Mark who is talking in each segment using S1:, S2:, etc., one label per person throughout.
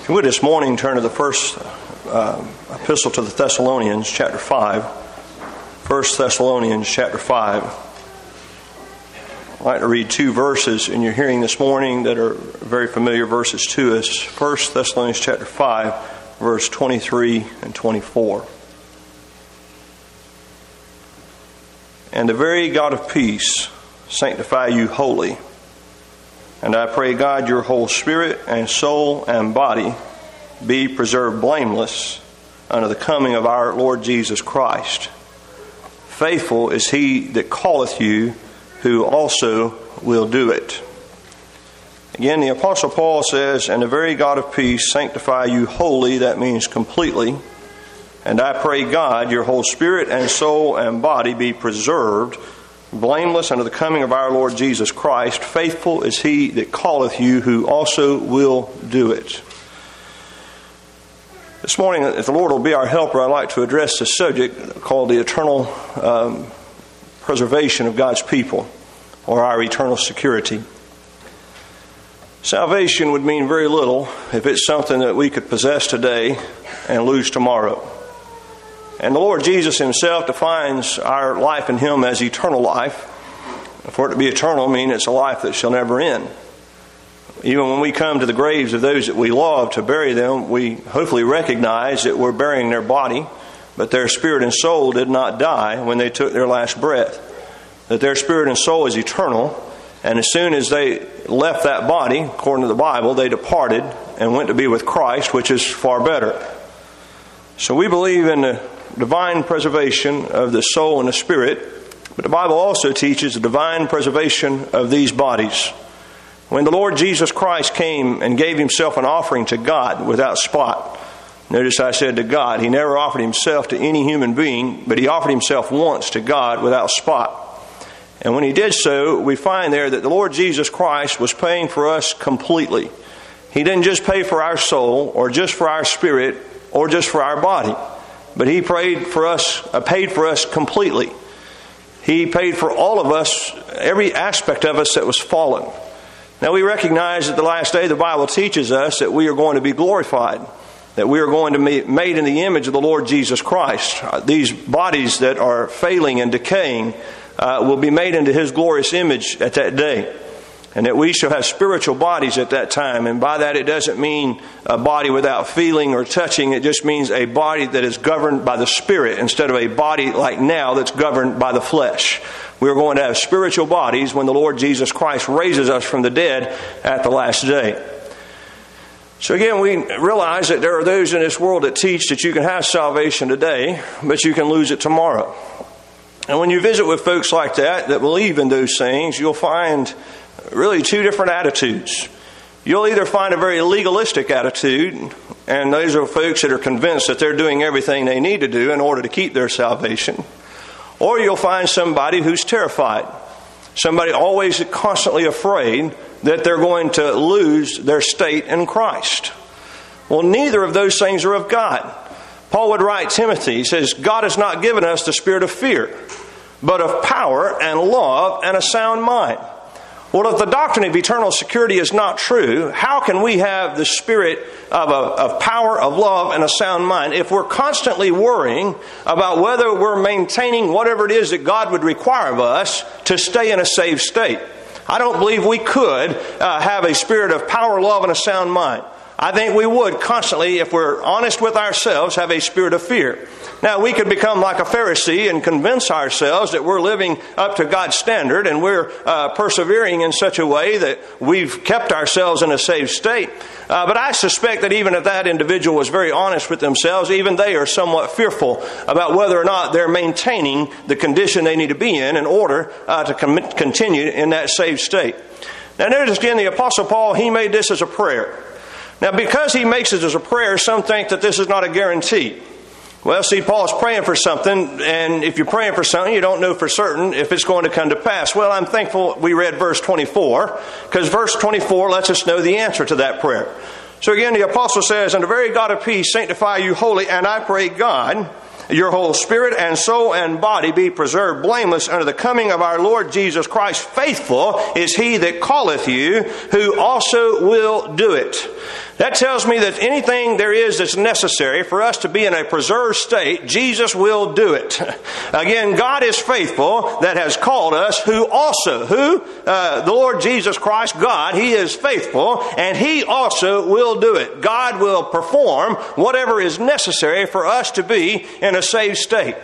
S1: If you would this morning, turn to the first epistle to the Thessalonians, chapter 5. 1 Thessalonians, chapter 5. I'd like to read two verses in your hearing this morning that are very familiar verses to us. 1 Thessalonians, chapter 5, verse 23 and 24. And the very God of peace sanctify you wholly. And I pray God your whole spirit and soul and body be preserved blameless unto the coming of our Lord Jesus Christ. Faithful is he that calleth you, who also will do it. Again, the Apostle Paul says, and the very God of peace sanctify you wholly. That means completely. And I pray God your whole spirit and soul and body be preserved blameless unto the coming of our Lord Jesus Christ. Faithful is he that calleth you, who also will do it. This morning, if the Lord will be our helper, I'd like to address the subject called the eternal preservation of God's people, or our eternal security. Salvation would mean very little if it's something that we could possess today and lose tomorrow. And the Lord Jesus himself defines our life in him as eternal life. For it to be eternal means it's a life that shall never end. Even when we come to the graves of those that we love to bury them, we hopefully recognize that we're burying their body, but their spirit and soul did not die when they took their last breath. That their spirit and soul is eternal, and as soon as they left that body, according to the Bible, they departed and went to be with Christ, which is far better. So we believe in the divine preservation of the soul and the spirit, but the Bible also teaches the divine preservation of these bodies. When the Lord Jesus Christ came and gave himself an offering to God without spot, notice I said to God, he never offered himself to any human being, but he offered himself once to God without spot. And when he did so, we find there that the Lord Jesus Christ was paying for us completely. He didn't just pay for our soul, or just for our spirit, or just for our body. But he paid for us completely. He paid for all of us, every aspect of us that was fallen. Now we recognize that the last day the Bible teaches us that we are going to be glorified, that we are going to be made in the image of the Lord Jesus Christ. These bodies that are failing and decaying will be made into his glorious image at that day. And that we shall have spiritual bodies at that time. And by that it doesn't mean a body without feeling or touching. It just means a body that is governed by the Spirit instead of a body like now that's governed by the flesh. We are going to have spiritual bodies when the Lord Jesus Christ raises us from the dead at the last day. So again, we realize that there are those in this world that teach that you can have salvation today, but you can lose it tomorrow. And when you visit with folks like that believe in those things, you'll find really two different attitudes. You'll either find a very legalistic attitude, and those are folks that are convinced that they're doing everything they need to do in order to keep their salvation. Or you'll find somebody who's terrified. Somebody always constantly afraid that they're going to lose their state in Christ. Well, neither of those things are of God. Paul would write Timothy, he says, God has not given us the spirit of fear, but of power and love and a sound mind. Well, if the doctrine of eternal security is not true, how can we have the spirit of power, of love, and a sound mind if we're constantly worrying about whether we're maintaining whatever it is that God would require of us to stay in a saved state? I don't believe we could have a spirit of power, love, and a sound mind. I think we would constantly, if we're honest with ourselves, have a spirit of fear. Now, we could become like a Pharisee and convince ourselves that we're living up to God's standard and we're persevering in such a way that we've kept ourselves in a saved state. But I suspect that even if that individual was very honest with themselves, even they are somewhat fearful about whether or not they're maintaining the condition they need to be in order to continue in that saved state. Now, notice again, the Apostle Paul, he made this as a prayer. Now, because he makes it as a prayer, some think that this is not a guarantee. Well, see, Paul's praying for something, and if you're praying for something, you don't know for certain if it's going to come to pass. Well, I'm thankful we read verse 24, because verse 24 lets us know the answer to that prayer. So again, the apostle says, and the very God of peace sanctify you wholly, and I pray God, your whole spirit and soul and body be preserved blameless unto the coming of our Lord Jesus Christ. Faithful is he that calleth you, who also will do it. That tells me that anything there is that's necessary for us to be in a preserved state, Jesus will do it. Again, God is faithful that has called us, the Lord Jesus Christ, God, He is faithful, and He also will do it. God will perform whatever is necessary for us to be in a saved state.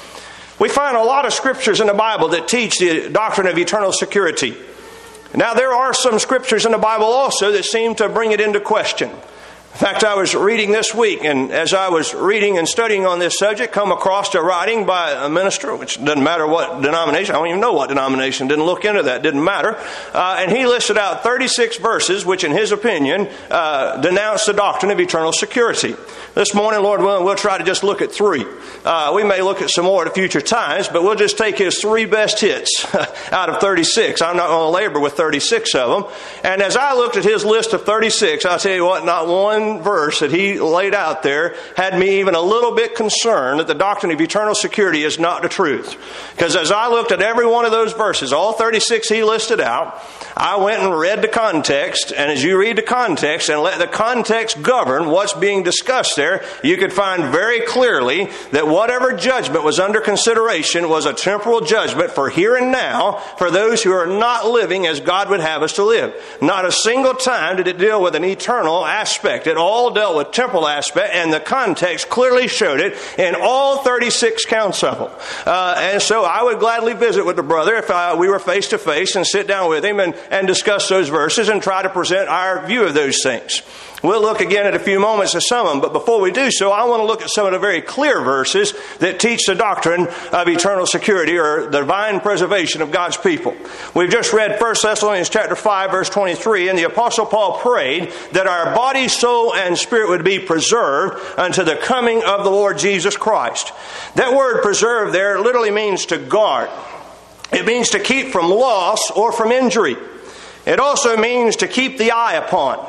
S1: We find a lot of scriptures in the Bible that teach the doctrine of eternal security. Now, there are some scriptures in the Bible also that seem to bring it into question. In fact, I was reading this week, and as I was reading and studying on this subject, come across a writing by a minister, which doesn't matter what denomination, I don't even know what denomination, didn't look into that, didn't matter. And he listed out 36 verses, which in his opinion, denounce the doctrine of eternal security. This morning, Lord willing, we'll try to just look at 3. We may look at some more at future times, but we'll just take his 3 best hits out of 36. I'm not going to labor with 36 of them. And as I looked at his list of 36, I'll tell you what, not one verse that he laid out there had me even a little bit concerned that the doctrine of eternal security is not the truth. Because as I looked at every one of those verses, all 36 he listed out, I went and read the context, and as you read the context and let the context govern what's being discussed there, you could find very clearly that whatever judgment was under consideration was a temporal judgment for here and now for those who are not living as God would have us to live. Not a single time did it deal with an eternal aspect. It all dealt with temporal aspect, and the context clearly showed it in all 36 counts of them. And so I would gladly visit with the brother if we were face to face and sit down with him and discuss those verses and try to present our view of those things. We'll look again in a few moments at some of them, but before we do so, I want to look at some of the very clear verses that teach the doctrine of eternal security or the divine preservation of God's people. We've just read 1 Thessalonians chapter 5, verse 23, and the Apostle Paul prayed that our body, soul, and spirit would be preserved unto the coming of the Lord Jesus Christ. That word preserve there literally means to guard. It means to keep from loss or from injury. It also means to keep the eye upon.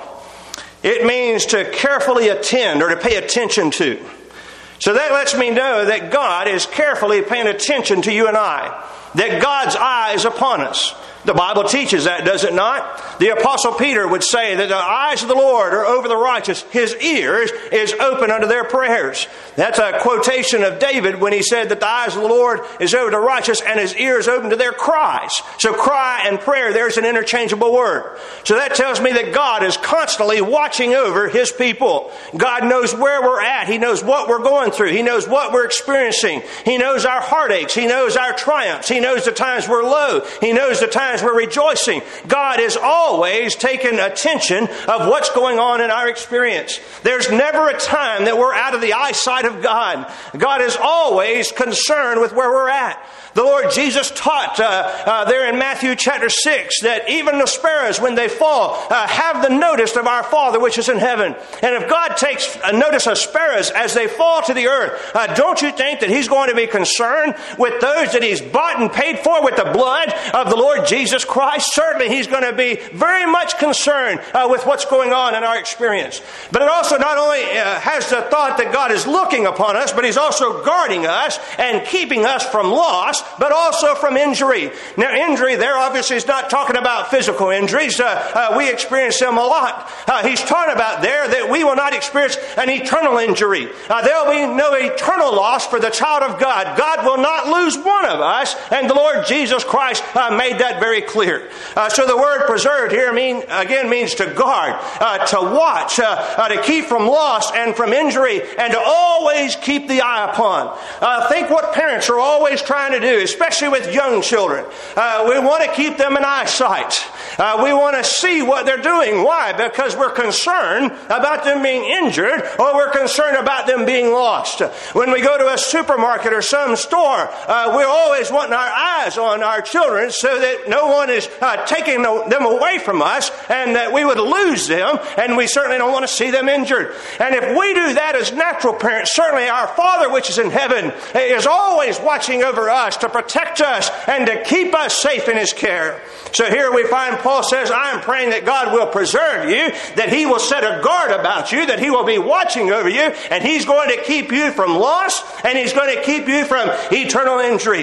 S1: It means to carefully attend or to pay attention to. So that lets me know that God is carefully paying attention to you and I. That God's eye is upon us. The Bible teaches that, does it not? The Apostle Peter would say that the eyes of the Lord are over the righteous. His ears is open unto their prayers. That's a quotation of David when he said that the eyes of the Lord is over the righteous and His ears open to their cries. So cry and prayer, there's an interchangeable word. So that tells me that God is constantly watching over His people. God knows where we're at. He knows what we're going through. He knows what we're experiencing. He knows our heartaches. He knows our triumphs. He knows the times we're low. He knows the times we're rejoicing. God is always taking attention of what's going on in our experience. There's never a time that we're out of the eyesight of God. God is always concerned with where we're at. The Lord Jesus taught there in Matthew chapter 6 that even the sparrows, when they fall, have the notice of our Father which is in heaven. And if God takes notice of sparrows as they fall to the earth, don't you think that He's going to be concerned with those that He's bought and paid for with the blood of the Lord Jesus Christ? Certainly He's going to be very much concerned with what's going on in our experience. But it also not only has the thought that God is looking upon us, but He's also guarding us and keeping us from loss, but also from injury. Now, injury there obviously is not talking about physical injuries. We experience them a lot. He's talking about there that we will not experience an eternal injury. There will be no eternal loss for the child of God. God will not lose one of us, and the Lord Jesus Christ made that very clear. So the word preserved here means to guard, to watch, to keep from loss and from injury, and to always keep the eye upon. Think what parents are always trying to do, especially with young children. We want to keep them in eyesight. We want to see what they're doing. Why? Because we're concerned about them being injured, or we're concerned about them being lost. When we go to a supermarket or some store, we're always wanting our eyes on our children so that no one is taking them away from us and that we would lose them, and we certainly don't want to see them injured. And if we do that as natural parents, certainly our Father which is in heaven is always watching over us to protect us and to keep us safe in His care. So here we find Paul says, I am praying that God will preserve you, that He will set a guard about you, that He will be watching over you, and He's going to keep you from loss, and He's going to keep you from eternal injury.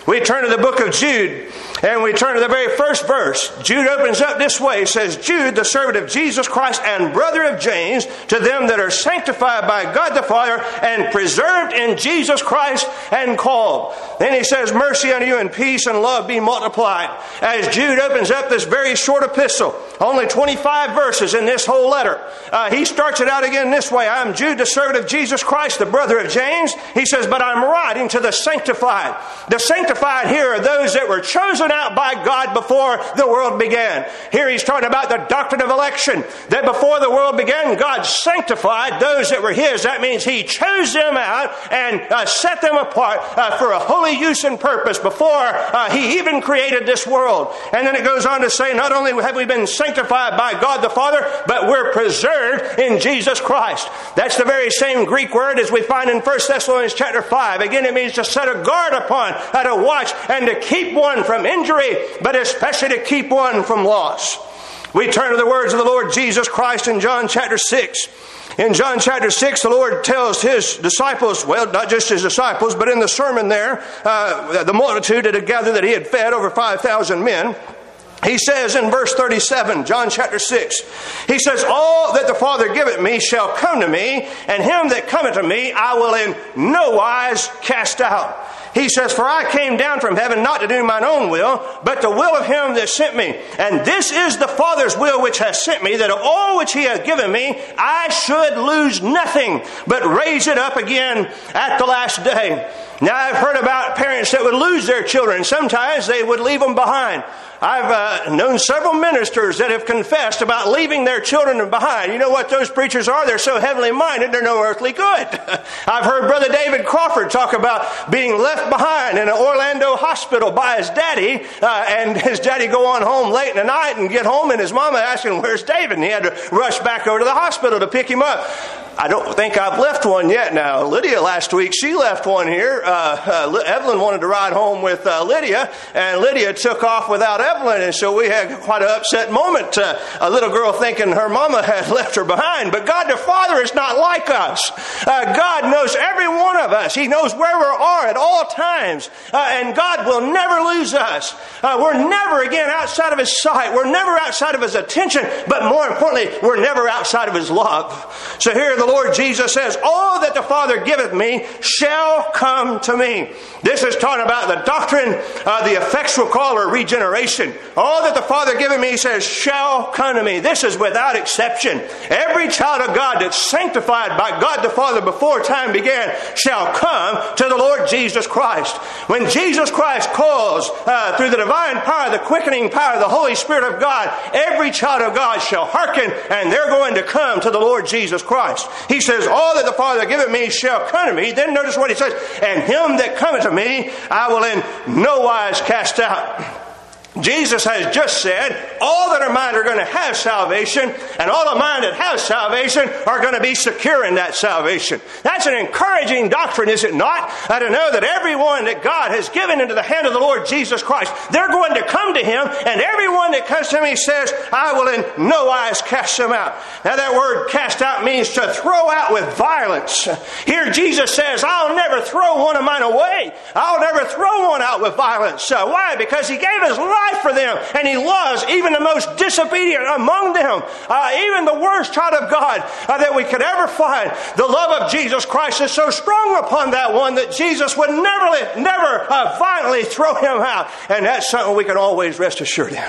S1: We turn to the book of Jude, and we turn to the very first verse. Jude opens up this way. It says, Jude, the servant of Jesus Christ and brother of James, to them that are sanctified by God the Father and preserved in Jesus Christ and called. Then he says, mercy unto you and peace and love be multiplied. As Jude opens up this very short epistle, only 25 verses in this whole letter, he starts it out again this way. I am Jude, the servant of Jesus Christ, the brother of James. He says, but I'm writing to the sanctified. The sanctified here are those that were chosen out by God before the world began. Here he's talking about the doctrine of election, that before the world began, God sanctified those that were His. That means He chose them out and set them apart for a holy use and purpose before He even created this world. And then it goes on to say, not only have we been sanctified by God the Father, but we're preserved in Jesus Christ. That's the very same Greek word as we find in 1 Thessalonians chapter 5. Again, it means to set a guard upon, to watch, and to keep one from injury, but especially to keep one from loss. We turn to the words of the Lord Jesus Christ in John chapter 6. In John chapter 6, the Lord tells His disciples, well, not just His disciples, but in the sermon there, the multitude that had gathered, that He had fed over 5,000 men, He says in verse 37, John chapter 6, He says, all that the Father giveth me shall come to me, and him that cometh to me I will in no wise cast out. He says, for I came down from heaven not to do mine own will, but the will of Him that sent me. And this is the Father's will which has sent me, that of all which He hath given me, I should lose nothing, but raise it up again at the last day. Now, I've heard about parents that would lose their children. Sometimes they would leave them behind. I've known several ministers that have confessed about leaving their children behind. You know what those preachers are? They're so heavenly minded, they're no earthly good. I've heard Brother David Crawford talk about being left behind in an Orlando hospital by his daddy, and his daddy go on home late in the night and get home, and his mama asking, where's David? And he had to rush back over to the hospital to pick him up. I don't think I've left one yet now. Lydia last week, she left one here. Evelyn wanted to ride home with Lydia, and Lydia took off without Evelyn, and so we had quite an upset moment. A little girl thinking her mama had left her behind. But God the Father is not like us. God knows every one of us. He knows where we are at all times, and God will never lose us. We're never again outside of His sight. We're never outside of His attention, but more importantly, we're never outside of His love. So here the Lord Jesus says, all that the Father giveth me shall come to me. This is talking about the doctrine, the effectual call or regeneration. All that the Father giveth me, He says, shall come to me. This is without exception. Every child of God that's sanctified by God the Father before time began shall come to the Lord Jesus Christ. When Jesus Christ calls through the divine power, the quickening power of the Holy Spirit of God, every child of God shall hearken, and they're going to come to the Lord Jesus Christ. He says, all that the Father giveth me shall come to me. Then notice what He says, and him that cometh to me I will in no wise cast out. Jesus has just said, all that are mine are going to have salvation, and all of mine that have salvation are going to be secure in that salvation. That's an encouraging doctrine, is it not? To know that everyone that God has given into the hand of the Lord Jesus Christ, they're going to come to Him, and everyone that comes to me says, I will in no wise cast them out. Now that word cast out means to throw out with violence. Here Jesus says, I'll never throw one of mine away. I'll never throw one out with violence. Why? Because He gave His life for them, and He loves even the most disobedient among them, even the worst child of God that we could ever find. The love of Jesus Christ is so strong upon that one that Jesus would never violently throw him out, and that's something we can always rest assured in.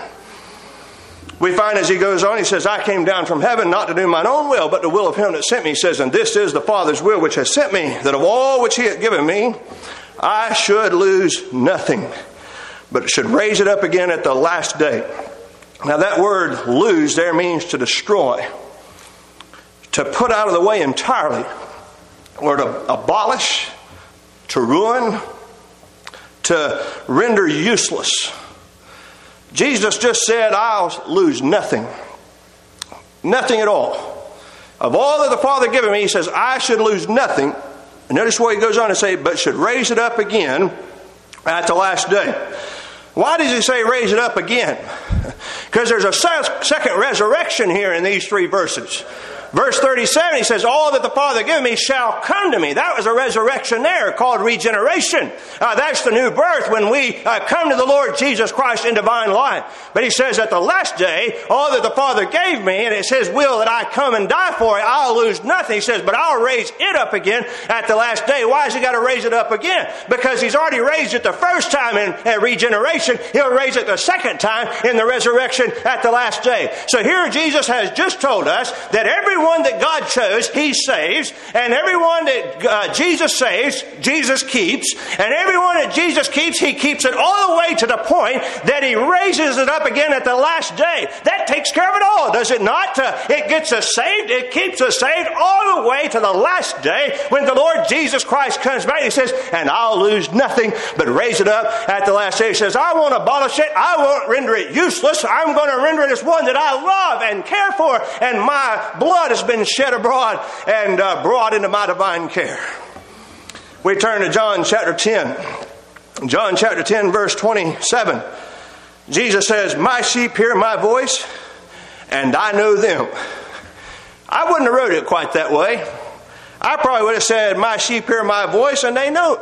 S1: We find as he goes on, he says, I came down from heaven not to do mine own will, but the will of Him that sent me. He says, and this is the Father's will which has sent me, that of all which He hath given me, I should lose nothing, but should raise it up again at the last day. Now that word lose there means to destroy, to put out of the way entirely, or to abolish, to ruin, to render useless. Jesus just said, I'll lose nothing. Nothing at all. Of all that the Father given me, He says, I should lose nothing. And notice what He goes on to say, but should raise it up again at the last day. Why does He say raise it up again? Because there's a second resurrection here in these three verses. Verse 37, he says, all that the Father given me shall come to me. That was a resurrection there called regeneration. That's the new birth when we come to the Lord Jesus Christ in divine life. But he says at the last day, all that the Father gave me, and it's His will that I come and die for it, I'll lose nothing. He says, but I'll raise it up again at the last day. Why has He got to raise it up again? Because He's already raised it the first time in regeneration. He'll raise it the second time in the resurrection at the last day. So here Jesus has just told us that everyone that God chose, He saves, and everyone that Jesus saves, Jesus keeps, and everyone that Jesus keeps, He keeps it all the way to the point that He raises it up again at the last day. That takes care of it all, does it not? It gets us saved, it keeps us saved all the way to the last day when the Lord Jesus Christ comes back. He says, and I'll lose nothing but raise it up at the last day. He says, I won't abolish it, I won't render it useless, I'm going to render it as one that I love and care for, and my blood has been shed abroad and brought into my divine care. We turn to John chapter 10. John chapter 10 verse 27. Jesus says, my sheep hear my voice and I know them. I wouldn't have wrote it quite that way. I probably would have said, my sheep hear my voice and they know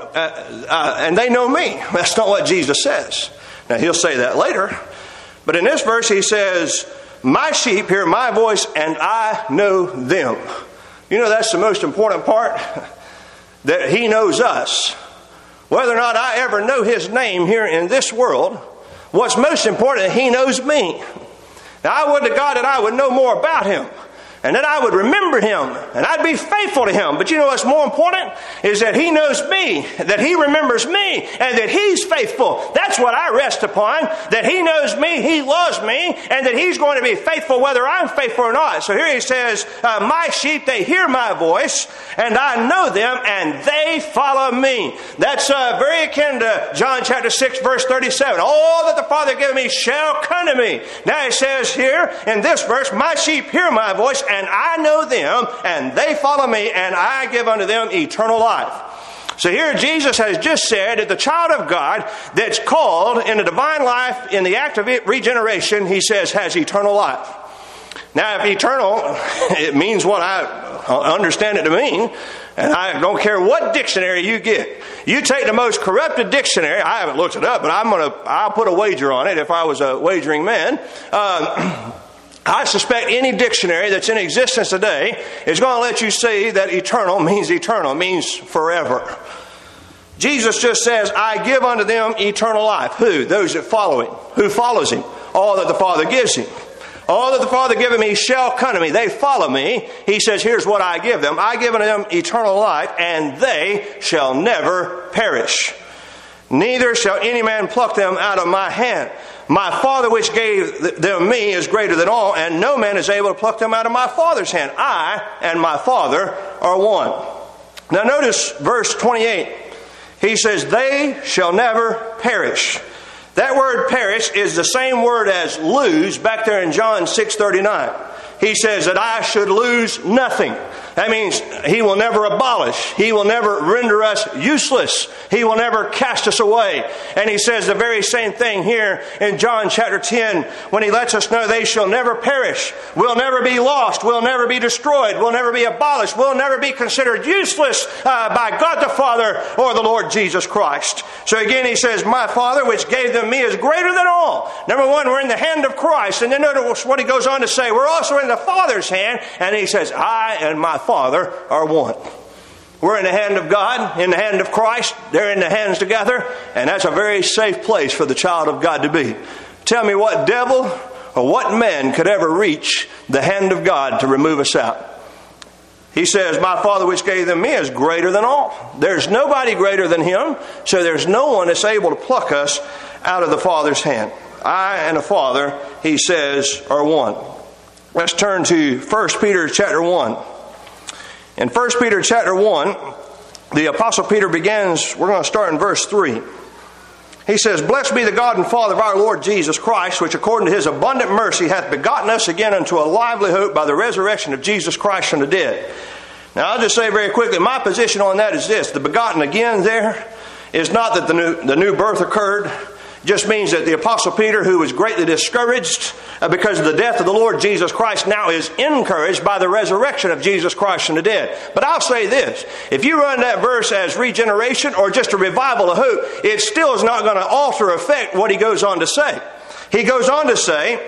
S1: me. That's not what Jesus says. Now He'll say that later. But in this verse He says, my sheep hear my voice and I know them. You know, that's the most important part, that He knows us. Whether or not I ever know His name here in this world, what's most important is He knows me. Now, I would to God that I would know more about Him, and that I would remember Him, and I'd be faithful to Him. But you know what's more important is that He knows me, that He remembers me, and that He's faithful. That's what I rest upon, that He knows me, He loves me, and that He's going to be faithful whether I'm faithful or not. So here He says, my sheep, they hear my voice, and I know them, and they follow me. That's very akin to John chapter 6, verse 37. All that the Father given me shall come to me. Now He says here in this verse, my sheep hear my voice, and I know them, and they follow me, and I give unto them eternal life. So here Jesus has just said that the child of God that's called in the divine life, in the act of regeneration, He says has eternal life. Now, if eternal, it means what I understand it to mean, and I don't care what dictionary you get. You take the most corrupted dictionary, I haven't looked it up, but I'll put a wager on it if I was a wagering man. I suspect any dictionary that's in existence today is going to let you see that eternal, means forever. Jesus just says, I give unto them eternal life. Who? Those that follow Him. Who follows Him? All that the Father gives Him. All that the Father giveth me shall come to me. They follow me. He says, here's what I give them. I give unto them eternal life, and they shall never perish. Neither shall any man pluck them out of my hand. My Father which gave them me is greater than all, and no man is able to pluck them out of my Father's hand. I and my Father are one. Now notice verse 28. He says, they shall never perish. That word perish is the same word as lose back there in John 6:39. He says that I should lose nothing. That means He will never abolish. He will never render us useless. He will never cast us away. And He says the very same thing here in John chapter 10 when He lets us know they shall never perish. We'll never be lost. We'll never be destroyed. We'll never be abolished. We'll never be considered useless by God the Father or the Lord Jesus Christ. So again He says, my Father which gave them me is greater than all. Number one, we're in the hand of Christ. And then notice what He goes on to say. We're also in the Father's hand. And He says, I and my Father are one. We're in the hand of God, in the hand of Christ. They're in the hands together. And that's a very safe place for the child of God to be. Tell me what devil or what man could ever reach the hand of God to remove us out. He says, my Father which gave them me is greater than all. There's nobody greater than Him. So there's no one that's able to pluck us out of the Father's hand. I and the Father, He says, are one. Let's turn to 1 Peter chapter 1. In 1 Peter chapter 1, the Apostle Peter begins, we're going to start in verse 3. He says, blessed be the God and Father of our Lord Jesus Christ, which according to His abundant mercy hath begotten us again unto a lively hope by the resurrection of Jesus Christ from the dead. Now I'll just say very quickly, my position on that is this. The begotten again there is not that the new birth occurred. Just means that the Apostle Peter, who was greatly discouraged because of the death of the Lord Jesus Christ, now is encouraged by the resurrection of Jesus Christ from the dead. But I'll say this, if you run that verse as regeneration or just a revival of hope, it still is not going to alter or affect what he goes on to say. He goes on to say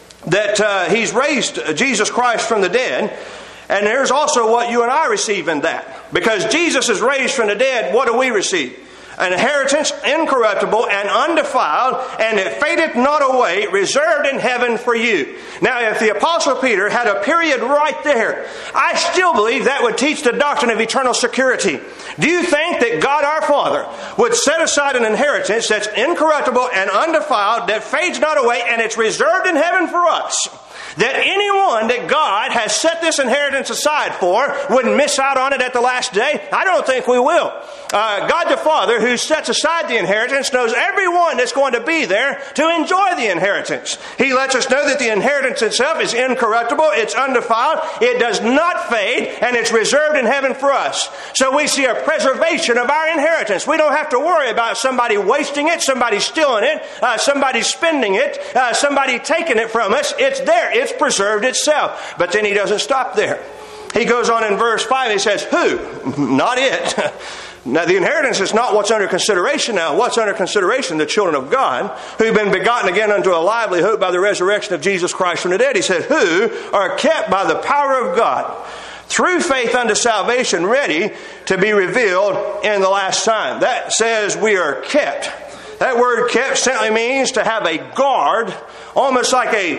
S1: that he's raised Jesus Christ from the dead, and there's also what you and I receive in that. Because Jesus is raised from the dead, what do we receive? An inheritance incorruptible and undefiled, and it fadeth not away, reserved in heaven for you. Now, if the Apostle Peter had a period right there, I still believe that would teach the doctrine of eternal security. Do you think that God our Father would set aside an inheritance that's incorruptible and undefiled, that fades not away, and it's reserved in heaven for us? That anyone that God has set this inheritance aside for would miss out on it at the last day? I don't think we will. God the Father, who sets aside the inheritance, knows everyone that's going to be there to enjoy the inheritance. He lets us know that the inheritance itself is incorruptible, it's undefiled, it does not fade, and it's reserved in heaven for us. So we see a preservation of our inheritance. We don't have to worry about somebody wasting it, somebody stealing it, somebody spending it, somebody taking it from us. It's there. It's preserved itself. But then he doesn't stop there. He goes on in verse 5, he says, who? Not it. Now, the inheritance is not what's under consideration now. What's under consideration? The children of God, who've been begotten again unto a lively hope by the resurrection of Jesus Christ from the dead. He said, who are kept by the power of God through faith unto salvation, ready to be revealed in the last time. That says we are kept. That word kept simply means to have a guard, almost like a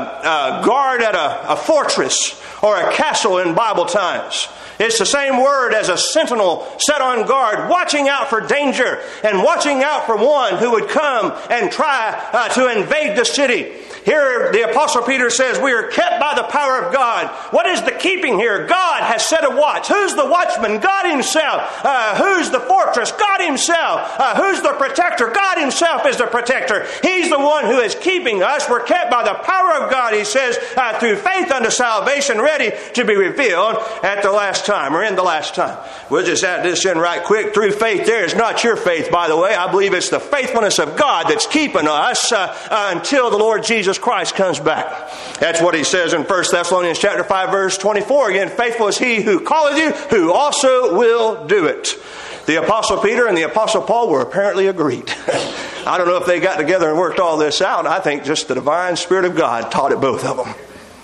S1: guard at a fortress or a castle in Bible times. It's the same word as a sentinel set on guard, watching out for danger and watching out for one who would come and try to invade the city. Here the Apostle Peter says we are kept by the power of God. What is the keeping here? God has set a watch. Who's the watchman? God Himself. Who's the fortress? God Himself. Who's the protector? God Himself is the protector. He's the one who is keeping us. We're kept by the power of God, he says, through faith unto salvation, ready to be revealed at the last time, or in the last time. We'll just add this in right quick. Through faith there is not your faith, by the way. I believe it's the faithfulness of God that's keeping us until the Lord Jesus Christ comes back. That's what he says in 1 Thessalonians chapter 5, verse 24. Again, faithful is he who calleth you, who also will do it. The Apostle Peter and the Apostle Paul were apparently agreed. I don't know if they got together and worked all this out. I think just the divine Spirit of God taught it both of them.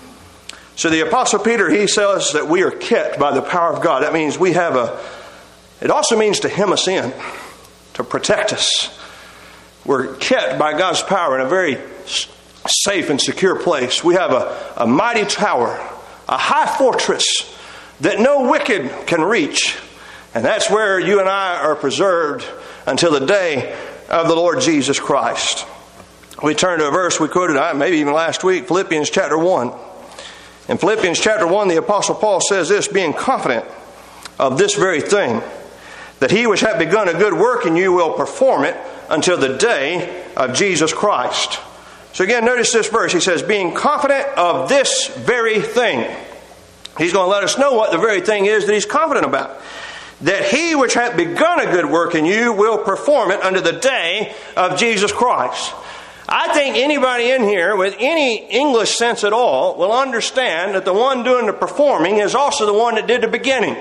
S1: So the Apostle Peter, he says that we are kept by the power of God. That means we have it also means to hem us in, to protect us. We're kept by God's power in a very safe and secure place. We have a mighty tower, a high fortress that no wicked can reach. And that's where you and I are preserved until the day of the Lord Jesus Christ. We turn to a verse we quoted maybe even last week, Philippians chapter 1. In Philippians chapter 1, the Apostle Paul says this, being confident of this very thing, that he which hath begun a good work in you will perform it until the day of Jesus Christ. So again, notice this verse. He says, being confident of this very thing. He's going to let us know what the very thing is that he's confident about. That he which hath begun a good work in you will perform it unto the day of Jesus Christ. I think anybody in here with any English sense at all will understand that the one doing the performing is also the one that did the beginning.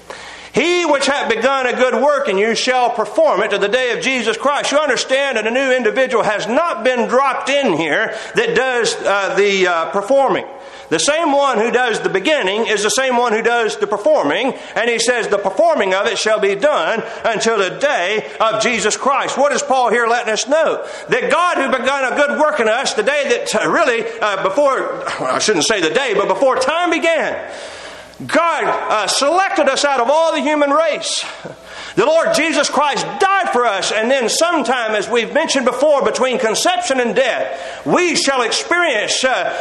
S1: He which hath begun a good work in you shall perform it to the day of Jesus Christ. You understand that a new individual has not been dropped in here that does the performing. The same one who does the beginning is the same one who does the performing. And he says the performing of it shall be done until the day of Jesus Christ. What is Paul here letting us know? That God who begun a good work in us the day that really I shouldn't say the day, but before time began, God selected us out of all the human race. The Lord Jesus Christ died for us, and then sometime, as we've mentioned before, between conception and death, we shall experience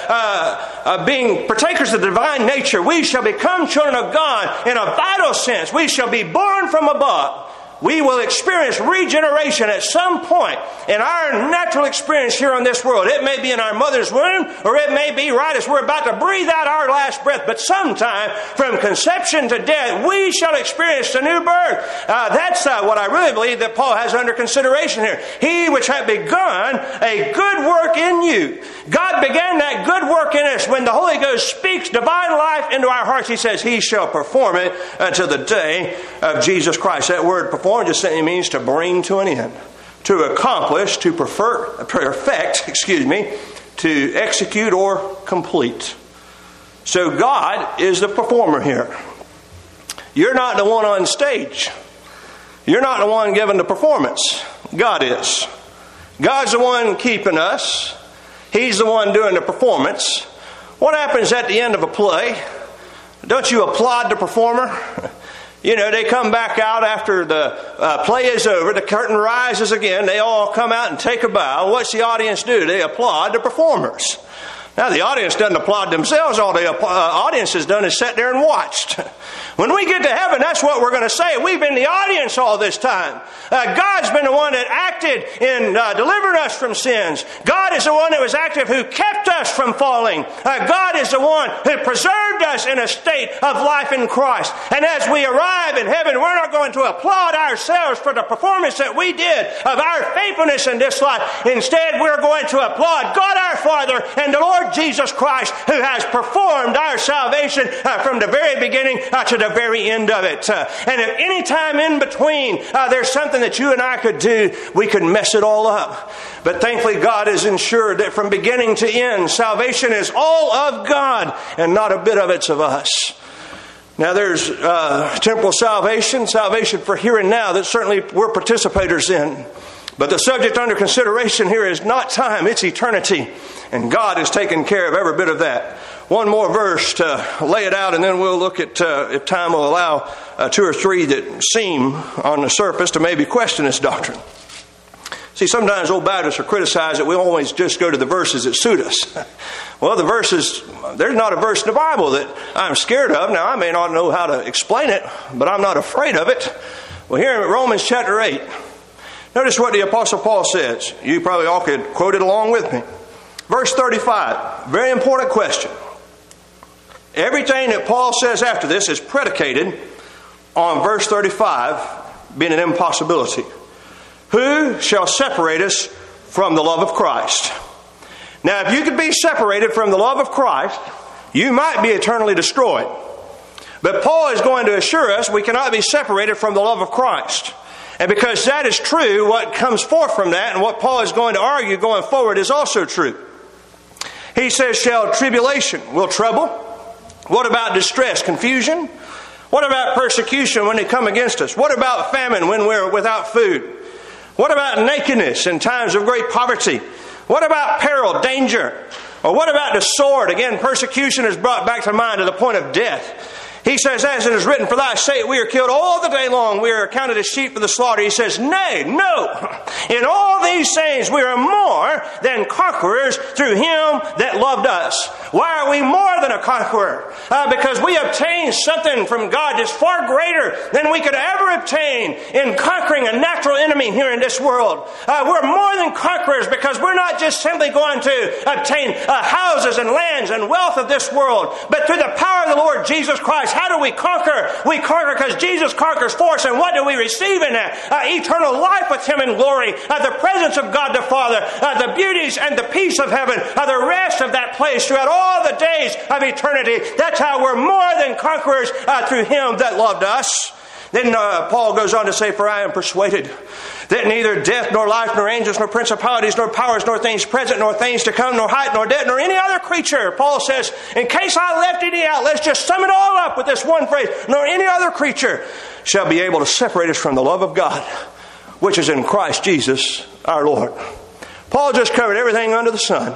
S1: being partakers of the divine nature. We shall become children of God in a vital sense. We shall be born from above. we will experience regeneration at some point in our natural experience here on this world. It may be in our mother's womb, or it may be right as we're about to breathe out our last breath. But sometime from conception to death, we shall experience a new birth. That's what I really believe that Paul has under consideration here. He which hath begun a good work in you. God began that good work in us. When the Holy Ghost speaks divine life into our hearts, He says He shall perform it until the day of Jesus Christ. That word perform just simply means to bring to an end, to accomplish, to perfect, to execute or complete. So God is the performer here. You're not the one on stage. You're not the one giving the performance. God is. God's the one keeping us. He's the one doing the performance. What happens at the end of a play? Don't you applaud the performer? You know, they come back out after the play is over. The curtain rises again. They all come out and take a bow. What's the audience do? They applaud the performers. Now, the audience doesn't applaud themselves. All the audience has done is sat there and watched. When we get to heaven, that's what we're going to say. We've been the audience all this time. God's been the one that acted in delivering us from sins. God is the one that was active who kept us from falling. God is the one who preserved us in a state of life in Christ. And as we arrive in heaven, we're not going to applaud ourselves for the performance that we did of our faithfulness in this life. Instead, we're going to applaud God our Father and the Lord Jesus Christ, who has performed our salvation from the very beginning to the very end of it. And if any time in between there's something that you and I could do, we could mess it all up. But thankfully, God has ensured that from beginning to end, salvation is all of God and not a bit of it's of us. Now there's temporal salvation for here and now that certainly we're participators in. But the subject under consideration here is not time, it's eternity. And God has taken care of every bit of that. One more verse to lay it out, and then we'll look at, if time will allow, two or three that seem on the surface to maybe question this doctrine. See, sometimes old Baptists are criticized that we always just go to the verses that suit us. Well, the verses, there's not a verse in the Bible that I'm scared of. Now, I may not know how to explain it, but I'm not afraid of it. Well, here in Romans chapter 8, notice what the Apostle Paul says. You probably all could quote it along with me. Verse 35, very important question. Everything that Paul says after this is predicated on verse 35 being an impossibility. Who shall separate us from the love of Christ? Now, if you could be separated from the love of Christ, you might be eternally destroyed. But Paul is going to assure us we cannot be separated from the love of Christ. And because that is true, what comes forth from that and what Paul is going to argue going forward is also true. He says, shall tribulation, will trouble? What about distress, confusion? What about persecution when they come against us? What about famine when we're without food? What about nakedness in times of great poverty? What about peril, danger? Or what about the sword? Again, persecution is brought back to mind to the point of death. He says, as it is written, for thy sake we are killed all the day long. We are accounted as sheep for the slaughter. He says, nay, no. In all these things we are more than conquerors through Him that loved us. Why are we more than a conqueror? Because we obtain something from God that's far greater than we could ever obtain in conquering a natural enemy here in this world. We're more than conquerors because we're not just simply going to obtain houses and lands and wealth of this world, but through the power of the Lord Jesus Christ. How do we conquer? We conquer because Jesus conquers for us. And what do we receive in that? Eternal life with Him in glory. The presence of God the Father. The beauties and the peace of heaven. The rest of that place throughout all the days of eternity. That's how we're more than conquerors through Him that loved us. Then Paul goes on to say, for I am persuaded that neither death, nor life, nor angels, nor principalities, nor powers, nor things present, nor things to come, nor height, nor depth, nor any other creature. Paul says, in case I left any out, let's just sum it all up with this one phrase. Nor any other creature shall be able to separate us from the love of God, which is in Christ Jesus our Lord. Paul just covered everything under the sun.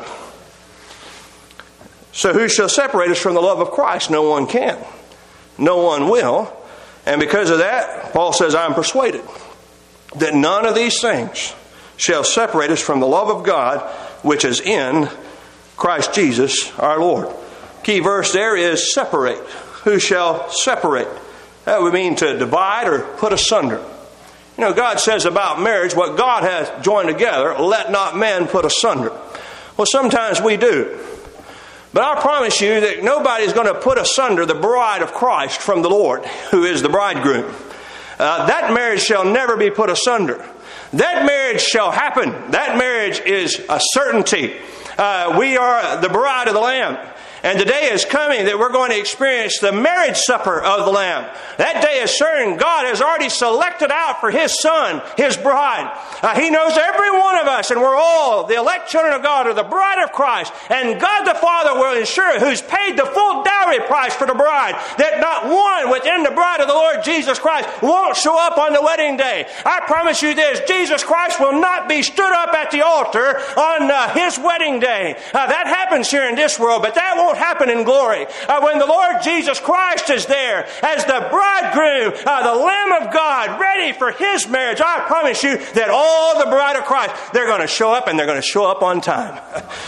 S1: So who shall separate us from the love of Christ? No one can. No one will. And because of that, Paul says, I am persuaded that none of these things shall separate us from the love of God, which is in Christ Jesus our Lord. Key verse there is separate. Who shall separate? That would mean to divide or put asunder. You know, God says about marriage, what God has joined together, let not man put asunder. Well, sometimes we do. But I promise you that nobody's going to put asunder the bride of Christ from the Lord, who is the bridegroom. That marriage shall never be put asunder. That marriage shall happen. That marriage is a certainty. We are the bride of the Lamb. And the day is coming that we're going to experience the marriage supper of the Lamb. That day is certain. God has already selected out for His Son, His bride. He knows every one of us, and we're all the elect children of God, or the bride of Christ. And God the Father will ensure, who's paid the full dowry price for the bride, that not one within the bride of the Lord Jesus Christ won't show up on the wedding day. I promise you this, Jesus Christ will not be stood up at the altar on His wedding day. That happens here in this world, but that won't happen in glory. When the Lord Jesus Christ is there as the bridegroom, the Lamb of God, ready for His marriage, I promise you that all the bride of Christ, they're going to show up, and they're going to show up on time.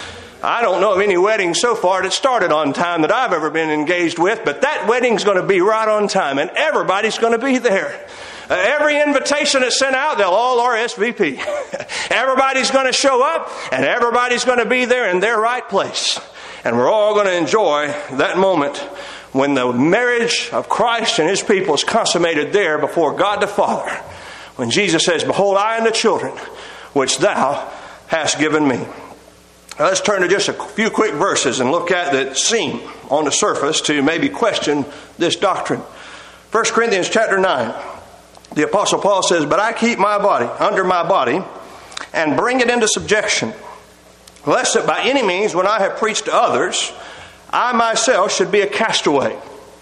S1: I don't know of any wedding so far that started on time that I've ever been engaged with, but that wedding's going to be right on time, and everybody's going to be there. Every invitation that's sent out, they'll all RSVP. Everybody's going to show up, and everybody's going to be there in their right place. And we're all going to enjoy that moment when the marriage of Christ and His people is consummated there before God the Father. When Jesus says, "Behold, I am the children which Thou hast given me." Now let's turn to just a few quick verses and look at that seem on the surface to maybe question this doctrine. 1 Corinthians chapter 9. The Apostle Paul says, "But I keep my body under my body and bring it into subjection, lest that by any means, when I have preached to others, I myself should be a castaway."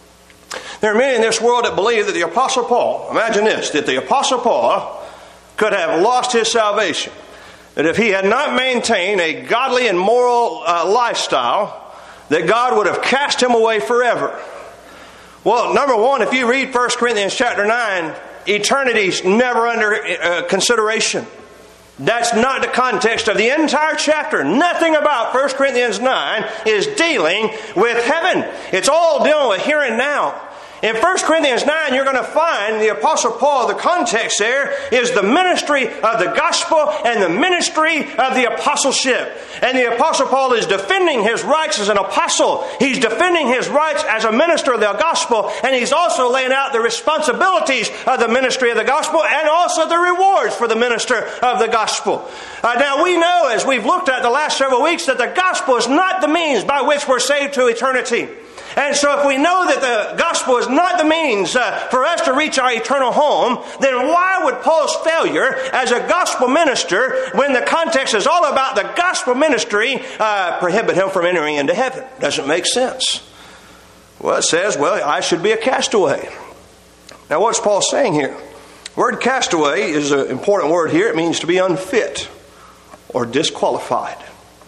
S1: There are many in this world that believe that the Apostle Paul, imagine this, that the Apostle Paul could have lost his salvation. That if he had not maintained a godly and moral lifestyle, that God would have cast him away forever. Well, number one, if you read 1 Corinthians chapter 9, eternity's never under consideration. That's not the context of the entire chapter. Nothing about 1 Corinthians 9 is dealing with heaven. It's all dealing with here and now. In 1 Corinthians 9, you're going to find the Apostle Paul, the context there is the ministry of the gospel and the ministry of the apostleship. And the Apostle Paul is defending his rights as an apostle. He's defending his rights as a minister of the gospel. And he's also laying out the responsibilities of the ministry of the gospel and also the rewards for the minister of the gospel. Now we know, as we've looked at the last several weeks, that the gospel is not the means by which we're saved to eternity. And so if we know that the gospel is not the means for us to reach our eternal home, then why would Paul's failure as a gospel minister, when the context is all about the gospel ministry, prohibit him from entering into heaven? Doesn't make sense. Well, it says, I should be a castaway. Now what's Paul saying here? The word castaway is an important word here. It means to be unfit or disqualified.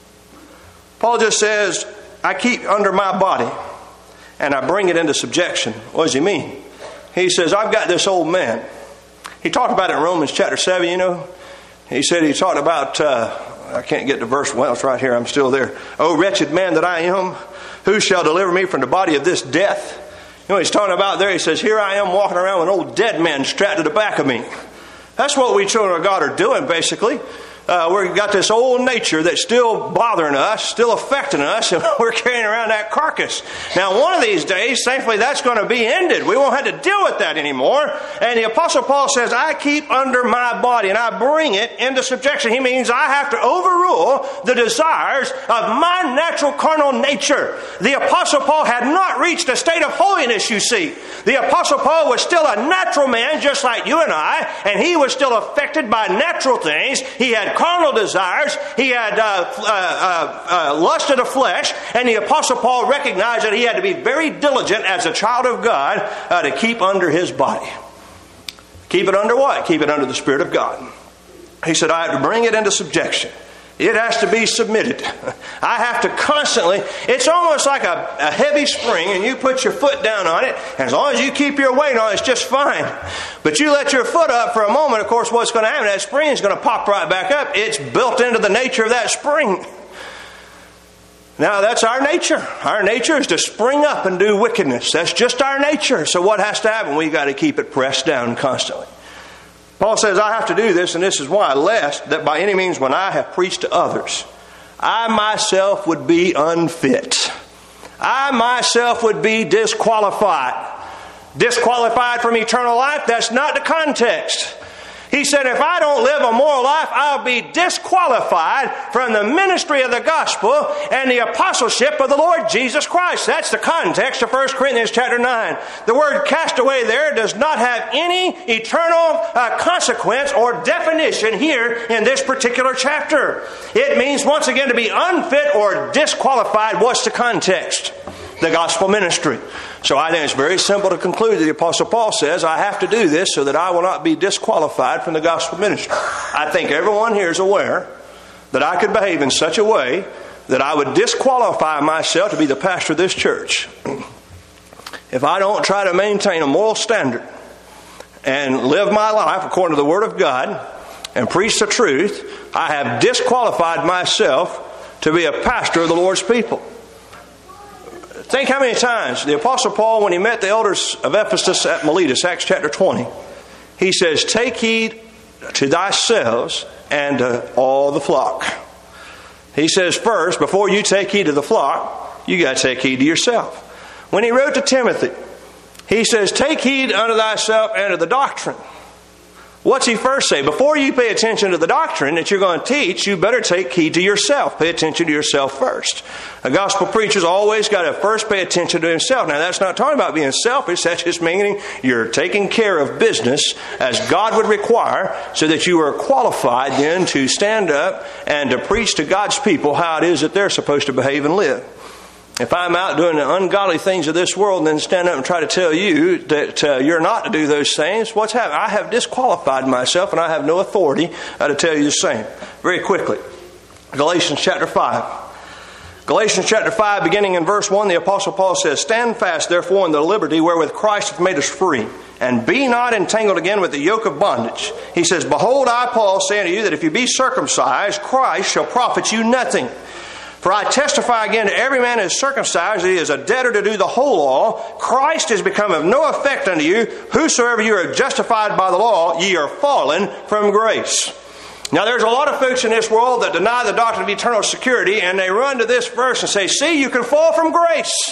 S1: Paul just says, I keep under my body and I bring it into subjection. What does he mean? He says, I've got this old man. He talked about it in Romans chapter 7, you know. He talked about, I can't get the verse, well, it's right here, I'm still there. "O wretched man that I am, who shall deliver me from the body of this death?" You know, he's talking about there, he says, here I am walking around with an old dead man strapped to the back of me. That's what we children of God are doing, basically. We've got this old nature that's still bothering us, still affecting us, and we're carrying around that carcass. Now, one of these days, thankfully, that's going to be ended. We won't have to deal with that anymore. And the Apostle Paul says, I keep under my body, and I bring it into subjection. He means I have to overrule the desires of my natural carnal nature. The Apostle Paul had not reached a state of holiness, you see. The Apostle Paul was still a natural man, just like you and I, and he was still affected by natural things. He had carnal desires. He had lust of the flesh. And the Apostle Paul recognized that he had to be very diligent as a child of God to keep under his body. Keep it under what? Keep it under the Spirit of God. He said, I have to bring it into subjection. It has to be submitted. I have to constantly, it's almost like a heavy spring, and you put your foot down on it, and as long as you keep your weight on it, it's just fine. But you let your foot up for a moment, of course, what's going to happen? That spring is going to pop right back up. It's built into the nature of that spring. Now, that's our nature. Our nature is to spring up and do wickedness. That's just our nature. So what has to happen? We've got to keep it pressed down constantly. Paul says, I have to do this, and this is why, lest that by any means when I have preached to others, I myself would be unfit. I myself would be disqualified. Disqualified from eternal life? That's not the context. He said, if I don't live a moral life, I'll be disqualified from the ministry of the gospel and the apostleship of the Lord Jesus Christ. That's the context of 1 Corinthians chapter 9. The word castaway there does not have any eternal consequence or definition here in this particular chapter. It means, once again, to be unfit or disqualified. What's the context? The gospel ministry. So I think it's very simple to conclude that the Apostle Paul says, I have to do this so that I will not be disqualified from the gospel ministry. I think everyone here is aware that I could behave in such a way that I would disqualify myself to be the pastor of this church if I don't try to maintain a moral standard and live my life according to the Word of God and preach the truth. I have disqualified myself to be a pastor of the Lord's people. Think how many times the Apostle Paul, when he met the elders of Ephesus at Miletus, Acts chapter 20, he says, take heed to thyself and to all the flock. He says, first, before you take heed to the flock, you got to take heed to yourself. When he wrote to Timothy, he says, take heed unto thyself and to the doctrine. What's he first say? Before you pay attention to the doctrine that you're going to teach, you better take heed to yourself. Pay attention to yourself first. A gospel preacher's always got to first pay attention to himself. Now, that's not talking about being selfish. That's just meaning you're taking care of business as God would require so that you are qualified then to stand up and to preach to God's people how it is that they're supposed to behave and live. If I'm out doing the ungodly things of this world and then stand up and try to tell you that you're not to do those things, what's happened? I have disqualified myself and I have no authority to tell you the same. Very quickly, Galatians chapter 5. Galatians chapter 5, beginning in verse 1, the Apostle Paul says, stand fast, therefore, in the liberty wherewith Christ hath made us free, and be not entangled again with the yoke of bondage. He says, behold, I, Paul, say unto you that if you be circumcised, Christ shall profit you nothing. For I testify again to every man that is circumcised that he is a debtor to do the whole law. Christ is become of no effect unto you. Whosoever you are justified by the law, ye are fallen from grace. Now there's a lot of folks in this world that deny the doctrine of eternal security, and they run to this verse and say, see, you can fall from grace.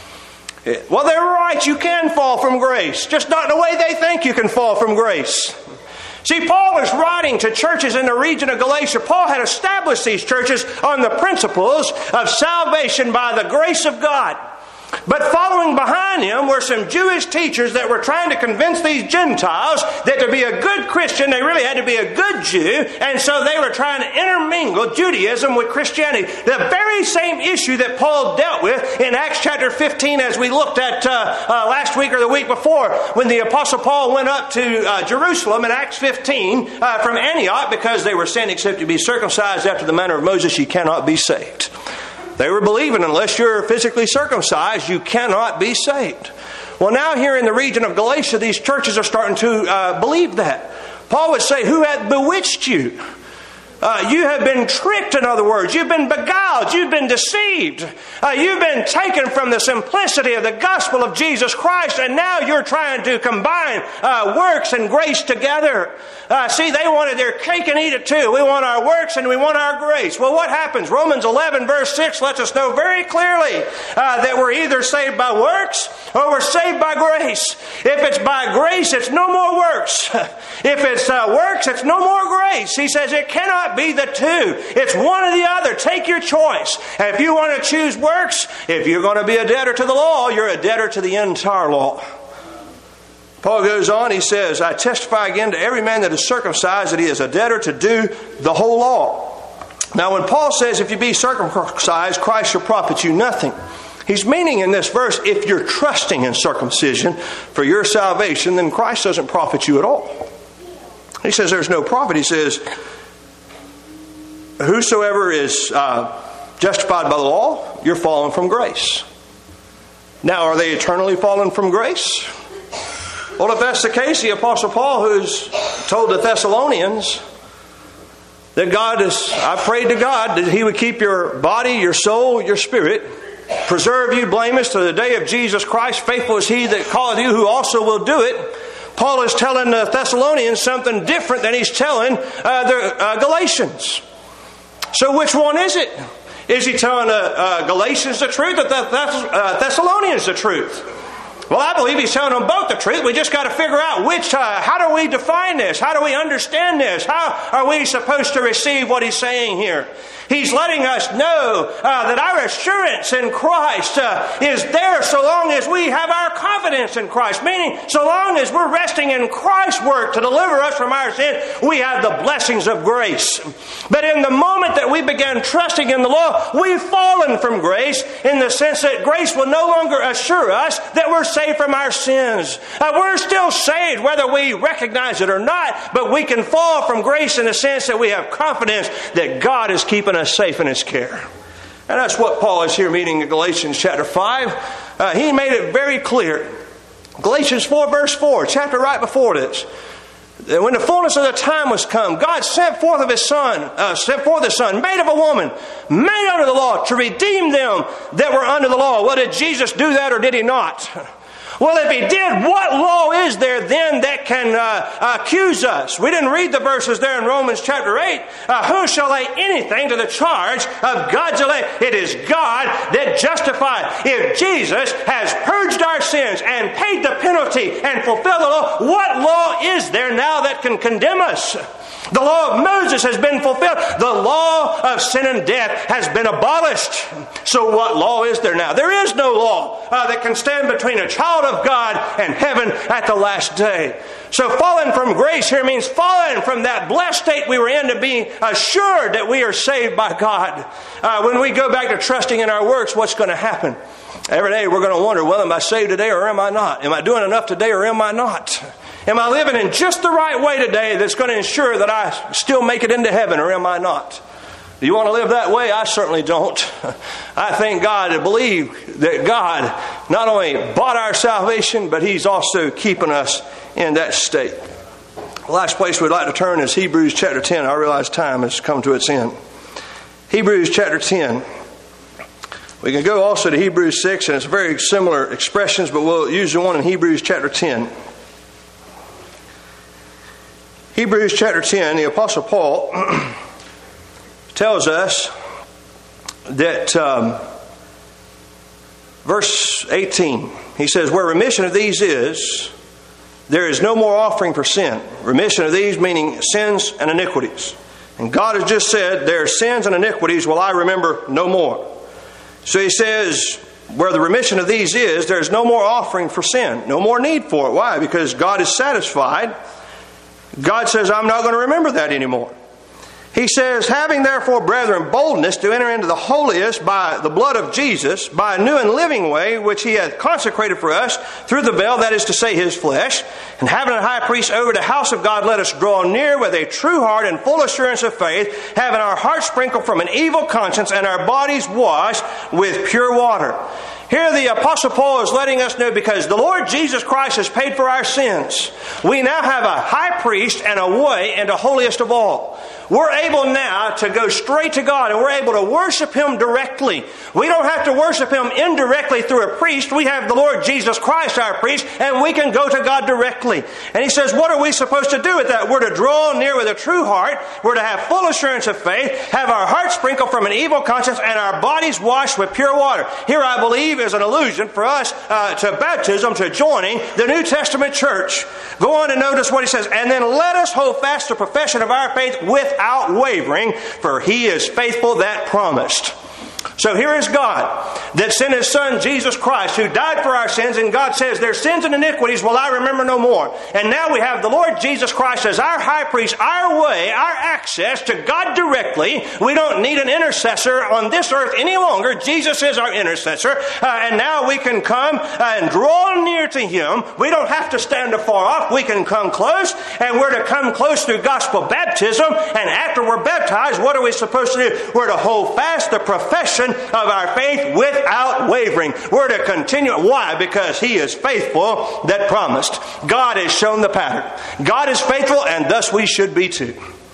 S1: Well, they're right, you can fall from grace. Just not the way they think you can fall from grace. See, Paul is writing to churches in the region of Galatia. Paul had established these churches on the principles of salvation by the grace of God. But following behind him were some Jewish teachers that were trying to convince these Gentiles that to be a good Christian, they really had to be a good Jew. And so they were trying to intermingle Judaism with Christianity. The very same issue that Paul dealt with in Acts chapter 15 as we looked at last week or the week before when the Apostle Paul went up to Jerusalem in Acts 15 from Antioch because they were saying except to be circumcised after the manner of Moses, you cannot be saved. They were believing unless you're physically circumcised, you cannot be saved. Well, now here in the region of Galatia, these churches are starting to believe that. Paul would say, who hath bewitched you? You have been tricked, in other words. You've been beguiled. You've been deceived. You've been taken from the simplicity of the gospel of Jesus Christ, and now you're trying to combine works and grace together. See, they wanted their cake and eat it too. We want our works and we want our grace. Well, what happens? Romans 11 verse 6 lets us know very clearly that we're either saved by works or we're saved by grace. If it's by grace, it's no more works. If it's works, it's no more grace. He says it cannot be the two. It's one or the other. Take your choice. And if you want to choose works, if you're going to be a debtor to the law, you're a debtor to the entire law. Paul goes on, he says, I testify again to every man that is circumcised that he is a debtor to do the whole law. Now when Paul says if you be circumcised, Christ shall profit you nothing, he's meaning in this verse, if you're trusting in circumcision for your salvation, then Christ doesn't profit you at all. He says there's no profit. He says, whosoever is justified by the law, you're fallen from grace. Now, are they eternally fallen from grace? Well, if that's the case, the Apostle Paul, who's told the Thessalonians that I prayed to God that He would keep your body, your soul, your spirit, preserve you blameless to the day of Jesus Christ. Faithful is He that calleth you, who also will do it. Paul is telling the Thessalonians something different than he's telling the Galatians. So which one is it? Is he telling the Galatians the truth or the Thessalonians the truth? Well, I believe he's telling them both the truth. We just got to figure out how do we define this? How do we understand this? How are we supposed to receive what he's saying here? He's letting us know that our assurance in Christ is there so long as we have our confidence in Christ. Meaning, so long as we're resting in Christ's work to deliver us from our sin, we have the blessings of grace. But in the moment that we begin trusting in the law, we've fallen from grace in the sense that grace will no longer assure us that we're saved from our sins. We're still saved whether we recognize it or not, but we can fall from grace in the sense that we have confidence that God is keeping us safe in His care. And that's what Paul is here meaning in Galatians chapter 5. He made it very clear. Galatians 4 verse 4, chapter right before this. When the fullness of the time was come, God sent forth His Son, made of a woman, made under the law, to redeem them that were under the law. Well, did Jesus do that or did He not? Well, if He did, what law is there then that can accuse us? We didn't read the verses there in Romans chapter 8. Who shall lay anything to the charge of God's elect? It is God that justifies. If Jesus has purged our sins and paid the penalty and fulfilled the law, what law is there now that can condemn us? The law of Moses has been fulfilled. The law of sin and death has been abolished. So what law is there now? There is no law that can stand between a child of God and heaven at the last day. So falling from grace here means falling from that blessed state we were in to be assured that we are saved by God. When we go back to trusting in our works, what's going to happen? Every day we're going to wonder, well, am I saved today or am I not? Am I doing enough today or am I not? Am I living in just the right way today that's going to ensure that I still make it into heaven or am I not? Do you want to live that way? I certainly don't. I thank God and believe that God not only bought our salvation, but He's also keeping us in that state. The last place we'd like to turn is Hebrews chapter 10. I realize time has come to its end. Hebrews chapter 10. We can go also to Hebrews 6, and it's very similar expressions, but we'll use the one in Hebrews chapter 10. Hebrews chapter 10, the Apostle Paul tells us that verse 18, he says, where remission of these is, there is no more offering for sin. Remission of these meaning sins and iniquities. And God has just said, their sins and iniquities will I remember no more. So he says, where the remission of these is, there is no more offering for sin. No more need for it. Why? Because God is satisfied. God says, I'm not going to remember that anymore. He says, having therefore, brethren, boldness to enter into the holiest by the blood of Jesus, by a new and living way, which He hath consecrated for us through the veil, that is to say, His flesh. And having a high priest over the house of God, let us draw near with a true heart and full assurance of faith, having our hearts sprinkled from an evil conscience and our bodies washed with pure water. Here the Apostle Paul is letting us know, because the Lord Jesus Christ has paid for our sins, we now have a high priest and a way into holiest of all. We're able now to go straight to God, and we're able to worship Him directly. We don't have to worship Him indirectly through a priest. We have the Lord Jesus Christ, our priest, and we can go to God directly. And he says, what are we supposed to do with that? We're to draw near with a true heart. We're to have full assurance of faith, have our hearts sprinkled from an evil conscience, and our bodies washed with pure water. Here, I believe, is an allusion for us to baptism, to joining the New Testament church. Go on and notice what he says. And then let us hold fast the profession of our faith without wavering, for He is faithful that promised. So here is God that sent His Son, Jesus Christ, who died for our sins, and God says, their sins and iniquities will I remember no more. And now we have the Lord Jesus Christ as our high priest, our way, our access to God directly. We don't need an intercessor on this earth any longer. Jesus is our intercessor. And now we can come and draw near to Him. We don't have to stand afar off. We can come close, and we're to come close through gospel baptism. And after we're baptized, what are we supposed to do? We're to hold fast the profession of our faith without wavering. We're to continue. Why? Because He is faithful that promised. God has shown the pattern. God is faithful, and thus we should be too.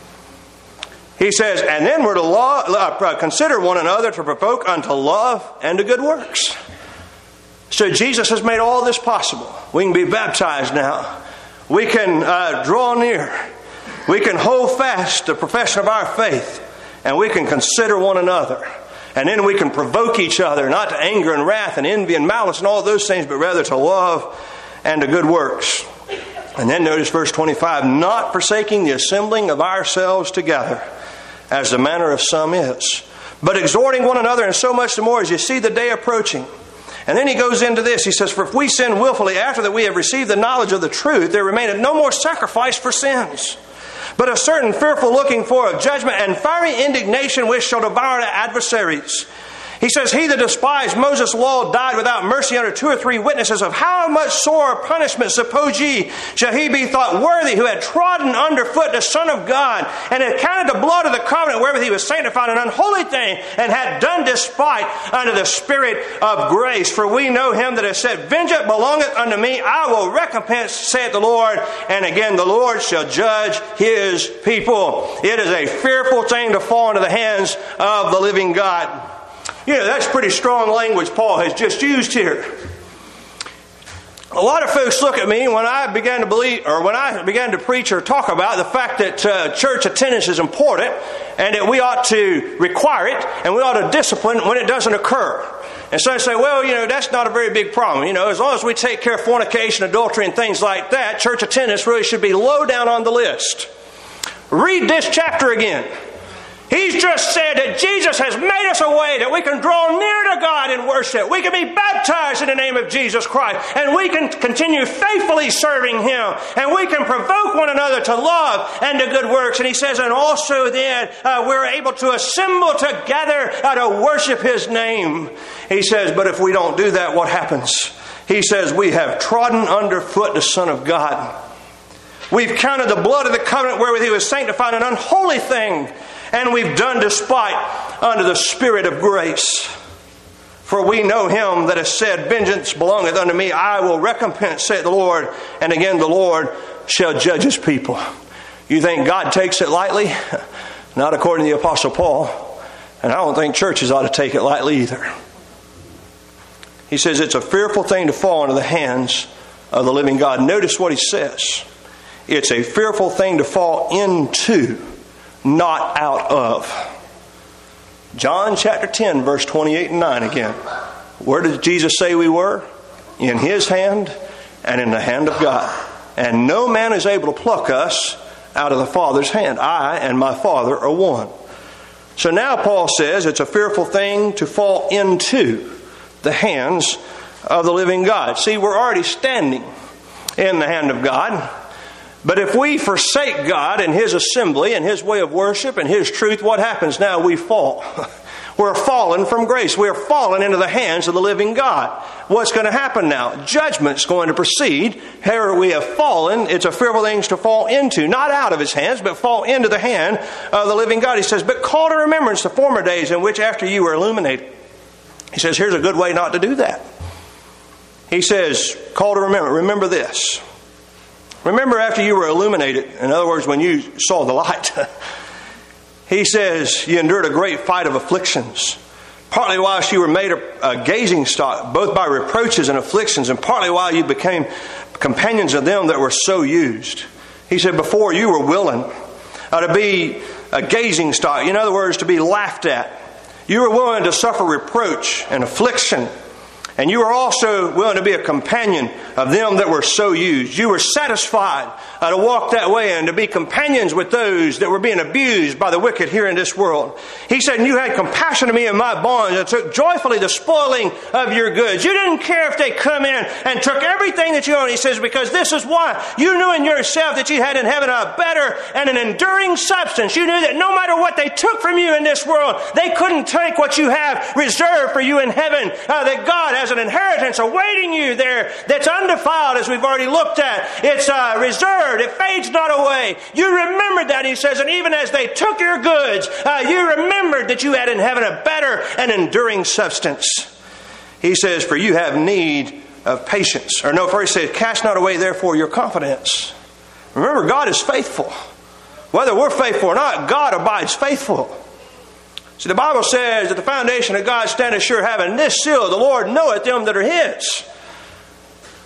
S1: He says, and then we're to consider one another to provoke unto love and to good works. So Jesus has made all this possible. We can be baptized now. We can draw near. We can hold fast the profession of our faith. And we can consider one another. And then we can provoke each other, not to anger and wrath and envy and malice and all those things, but rather to love and to good works. And then notice verse 25, not forsaking the assembling of ourselves together, as the manner of some is, but exhorting one another, and so much the more as you see the day approaching. And then he goes into this. He says, for if we sin willfully after that we have received the knowledge of the truth, there remaineth no more sacrifice for sins, but a certain fearful looking for of judgment and fiery indignation which shall devour the adversaries. He says, he that despised Moses' law died without mercy under 2 or 3 witnesses. Of how much sorer punishment, suppose ye, shall he be thought worthy who had trodden underfoot the Son of God, and had counted the blood of the covenant wherewith he was sanctified an unholy thing, and had done despite unto the Spirit of grace? For we know him that has said, vengeance belongeth unto me, I will recompense, saith the Lord. And again, the Lord shall judge his people. It is a fearful thing to fall into the hands of the living God. You know, that's pretty strong language Paul has just used here. A lot of folks look at me when I began to believe, or when I began to preach or talk about the fact that church attendance is important and that we ought to require it and we ought to discipline when it doesn't occur. And so I say, well, you know, that's not a very big problem. You know, as long as we take care of fornication, adultery, and things like that, church attendance really should be low down on the list. Read this chapter again. He's just said that Jesus has made us a way that we can draw near to God in worship. We can be baptized in the name of Jesus Christ. And we can continue faithfully serving Him. And we can provoke one another to love and to good works. And he says, and also then we're able to assemble together to worship His name. He says, but if we don't do that, what happens? He says, we have trodden underfoot the Son of God. We've counted the blood of the covenant wherewith He was sanctified an unholy thing. And we've done despite unto the Spirit of grace. For we know Him that has said, vengeance belongeth unto me, I will recompense, saith the Lord. And again, the Lord shall judge His people. You think God takes it lightly? Not according to the Apostle Paul. And I don't think churches ought to take it lightly either. He says it's a fearful thing to fall into the hands of the living God. Notice what he says. It's a fearful thing to fall into, not out of. John chapter 10, verse 28 and 9 again. Where did Jesus say we were? In His hand and in the hand of God. And no man is able to pluck us out of the Father's hand. I and my Father are one. So now Paul says it's a fearful thing to fall into the hands of the living God. See, we're already standing in the hand of God. But if we forsake God and His assembly and His way of worship and His truth, what happens now? We fall. We're fallen from grace. We're fallen into the hands of the living God. What's going to happen now? Judgment's going to proceed. Here we have fallen. It's a fearful thing to fall into. Not out of His hands, but fall into the hand of the living God. He says, but call to remembrance the former days in which after you were illuminated. He says, here's a good way not to do that. He says, call to remember. Remember this. Remember after you were illuminated, in other words, when you saw the light. He says, you endured a great fight of afflictions. Partly while you were made a gazing stock, both by reproaches and afflictions, and partly while you became companions of them that were so used. He said, before you were willing to be a gazing stock, in other words, to be laughed at. You were willing to suffer reproach and affliction. And you were also willing to be a companion of them that were so used. You were satisfied to walk that way and to be companions with those that were being abused by the wicked here in this world. He said, and you had compassion to me in my bonds and took joyfully the spoiling of your goods. You didn't care if they come in and took everything that you owned. He says, because this is why you knew in yourself that you had in heaven a better and an enduring substance. You knew that no matter what they took from you in this world, they couldn't take what you have reserved for you in heaven. That God has an inheritance awaiting you there that's undefiled, as we've already looked at. It's reserved. It fades not away. You remembered that, he says, and even as they took your goods, you remembered that you had in heaven a better and enduring substance. He says, for you have need of patience. Or no, first he said, cast not away therefore your confidence. Remember, God is faithful. Whether we're faithful or not, God abides faithful. See, the Bible says that the foundation of God standeth sure, having this seal, the Lord knoweth them that are His.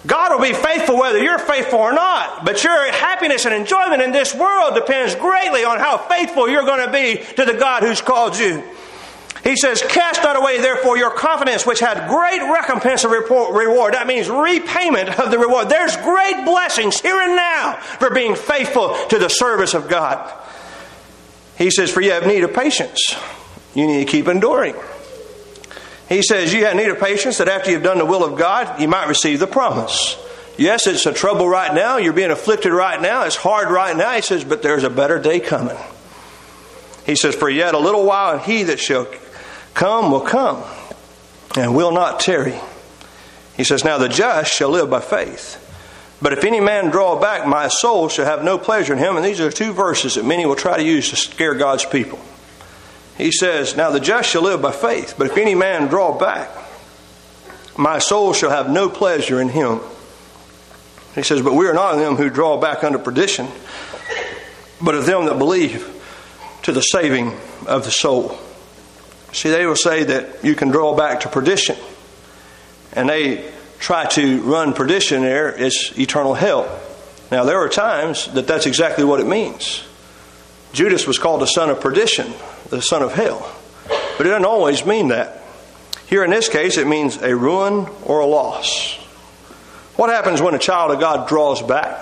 S1: God will be faithful whether you're faithful or not. But your happiness and enjoyment in this world depends greatly on how faithful you're going to be to the God who's called you. He says, cast not away therefore your confidence, which had great recompense of reward. That means repayment of the reward. There's great blessings here and now for being faithful to the service of God. He says, for you have need of patience. You need to keep enduring. He says you have need of patience that after you've done the will of God, you might receive the promise. Yes, it's a trouble right now. You're being afflicted right now. It's hard right now. He says, but there's a better day coming. He says, for yet a little while, and he that shall come will come and will not tarry. He says, now the just shall live by faith. But if any man draw back, my soul shall have no pleasure in him. And these are two verses that many will try to use to scare God's people. He says, now the just shall live by faith, but if any man draw back, my soul shall have no pleasure in him. He says, but we are not of them who draw back unto perdition, but of them that believe to the saving of the soul. See, they will say that you can draw back to perdition, and they try to run perdition there. It's eternal hell. Now, there are times that that's exactly what it means. Judas was called the son of perdition, the son of hell. But it doesn't always mean that. Here in this case, it means a ruin or a loss. What happens when a child of God draws back?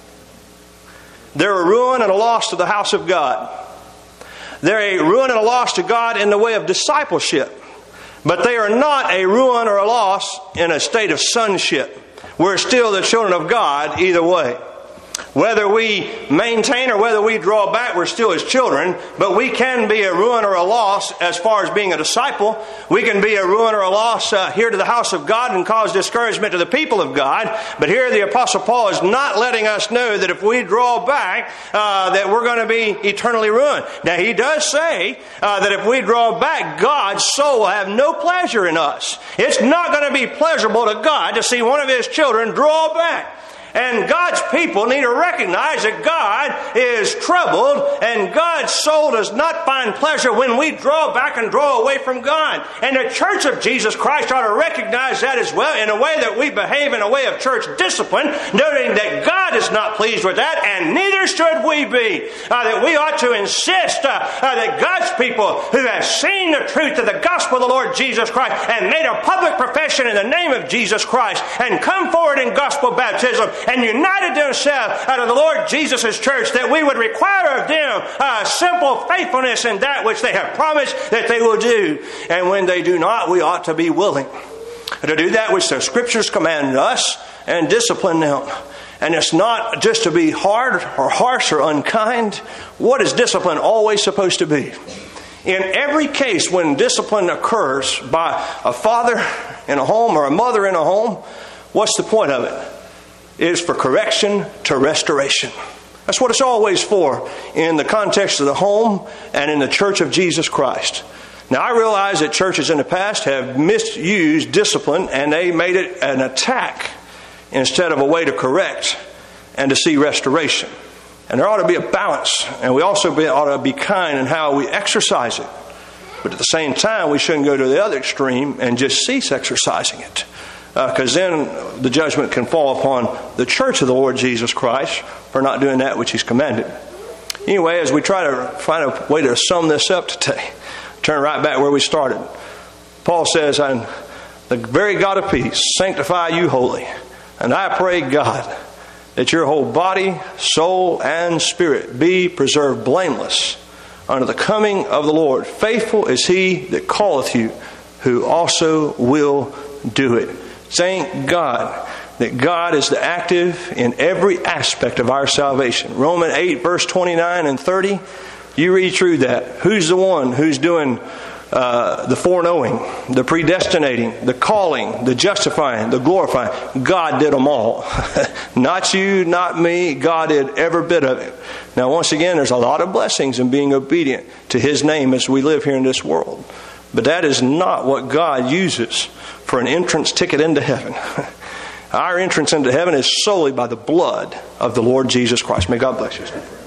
S1: They're a ruin and a loss to the house of God. They're a ruin and a loss to God in the way of discipleship. But they are not a ruin or a loss in a state of sonship. We're still the children of God either way. Whether we maintain or whether we draw back, we're still His children. But we can be a ruin or a loss as far as being a disciple. We can be a ruin or a loss here to the house of God and cause discouragement to the people of God. But here the Apostle Paul is not letting us know that if we draw back, that we're going to be eternally ruined. Now he does say that if we draw back, God's soul will have no pleasure in us. It's not going to be pleasurable to God to see one of His children draw back. And God's people need to recognize that God is troubled, and God's soul does not find pleasure when we draw back and draw away from God. And the church of Jesus Christ ought to recognize that as well in a way that we behave in a way of church discipline, noting that God is not pleased with that, and neither should we be. That we ought to insist that God's people who have seen the truth of the gospel of the Lord Jesus Christ and made a public profession in the name of Jesus Christ and come forward in gospel baptism and united themselves out of the Lord Jesus' church, that we would require of them simple faithfulness in that which they have promised that they will do. And when they do not, we ought to be willing to do that which the Scriptures command us and discipline them. And it's not just to be hard or harsh or unkind. What is discipline always supposed to be? In every case when discipline occurs by a father in a home or a mother in a home, what's the point of it? It is for correction to restoration. That's what it's always for in the context of the home and in the church of Jesus Christ. Now, I realize that churches in the past have misused discipline and they made it an attack instead of a way to correct and to see restoration. And there ought to be a balance, and we also ought to be kind in how we exercise it. But at the same time, we shouldn't go to the other extreme and just cease exercising it. Because then the judgment can fall upon the church of the Lord Jesus Christ for not doing that which He's commanded. Anyway, as we try to find a way to sum this up today, turn right back where we started. Paul says, "And the very God of peace sanctify you wholly. And I pray, God, that your whole body, soul, and spirit be preserved blameless unto the coming of the Lord. Faithful is He that calleth you, who also will do it." Thank God that God is the active in every aspect of our salvation. Romans 8, verse 29 and 30, you read through that. Who's the one who's doing the foreknowing, the predestinating, the calling, the justifying, the glorifying? God did them all. Not you, not me. God did every bit of it. Now, once again, there's a lot of blessings in being obedient to His name as we live here in this world. But that is not what God uses for an entrance ticket into heaven. Our entrance into heaven is solely by the blood of the Lord Jesus Christ. May God bless you.